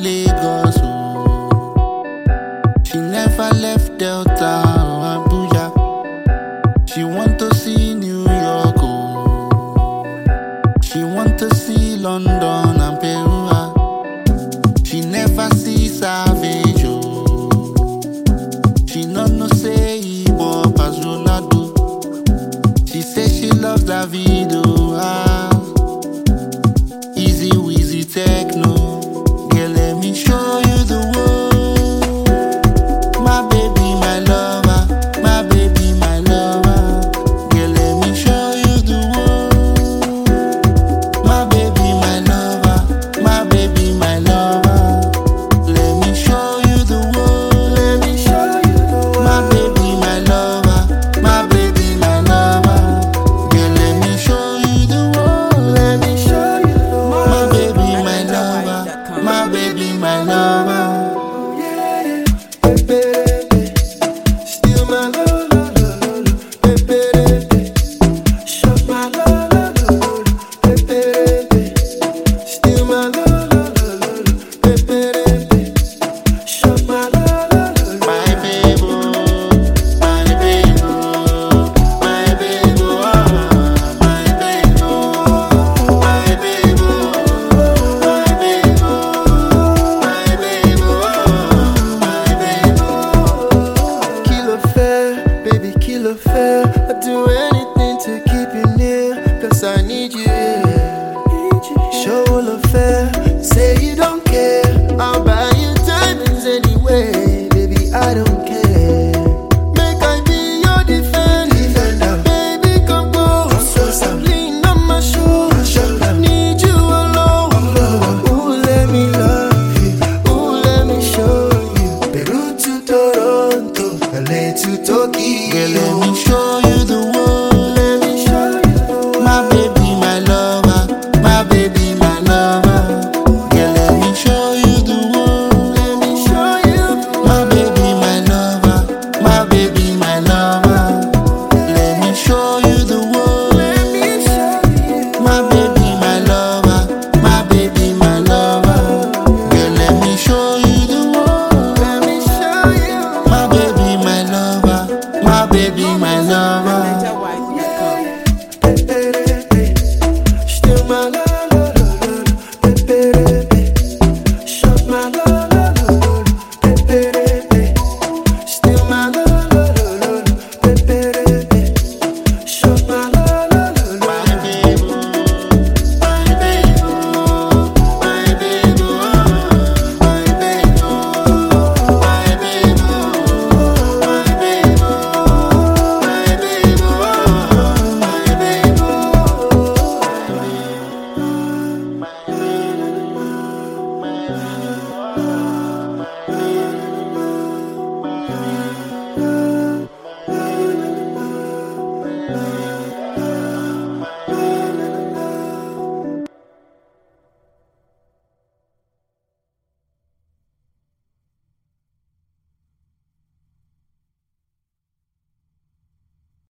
Lagos. Oh. She never left Delta or Abuja. She want to see New York. Oh. She want to see London and Peru. Ah. She never see Savage. Oh. She no say he pop as Ronaldo. She say she loves Davido. Ah. Easy Weezy techno. Girl, let me show you the world. My baby, my lover. My baby, my lover. Girl, let me show you the world. My baby, my lover. My baby, my lover. Let me show you the world. Let me show you the world. My baby, my lover. My baby, my lover. Girl, let me show you the world. Let me show you the world. My baby, my lover. My baby, my lover. Yeah, baby, still my love, baby, show my love, baby, still my love, baby, show my love, My baby, my baby, my baby, my baby, my baby, my baby. Kilo fair, baby, kilo fair. I'd do anything to keep you near, 'cause I need you here. Show love fair.